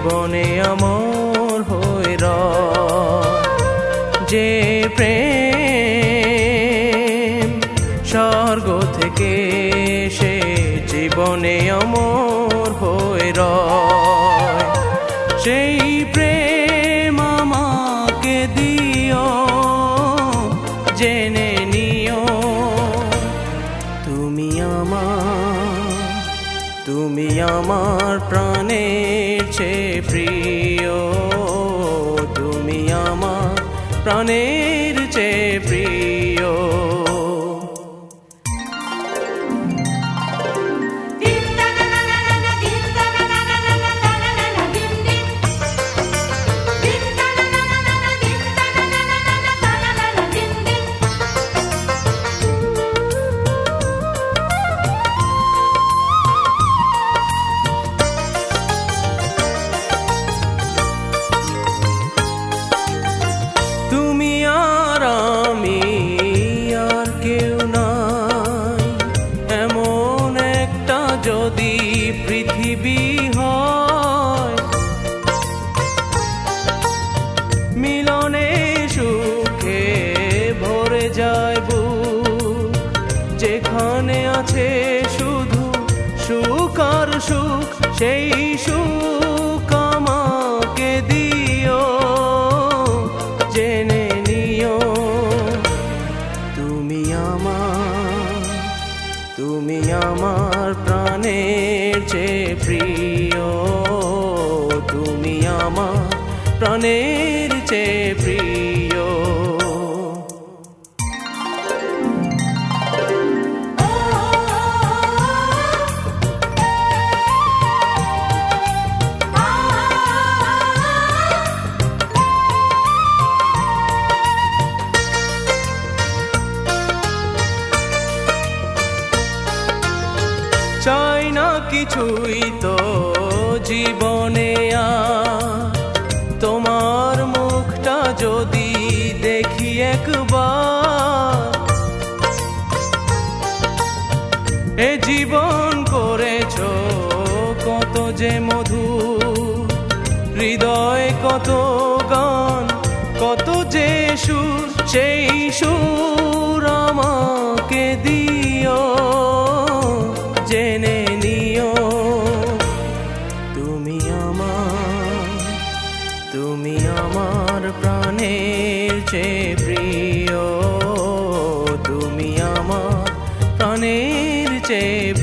জীবনে অমর হয়ে রয়। যে প্রেম স্বর্গ থেকে সে জীবনে অমর হয়ে রয়, সেই প্রেম আমাকে দিও, জেনে নিও তুমি আমার প্রাণের চেয়ে প্রিয়, তুমি আমার প্রাণের চেয়ে প্রিয়। তুমি আর আমি আর কেউ নাই, এমন একটা যদি পৃথিবী হয়, মিলনে সুখে ভরে যায় বুক, যেখানে আছে শুধু সুখ আর সুখ, সেই সুখ আমাকে দিও, জেনে নিও তুমি আমার প্রাণের চেয়ে প্রিয়, তুমি আমার প্রাণের চেয়ে প্রিয়। চাই না কিছুই তো জীবনে আর, তোমার মুখটা যদি দেখি একবার, এ জীবন করেছো কত যে মধুর, হৃদয়ে কত গান কত যে সুর, সেই সুর আমাকে দিও, জেনে নিও তুমি আমার প্রাণের চেয়ে প্রিয়, তুমি আমার প্রাণের চেয়ে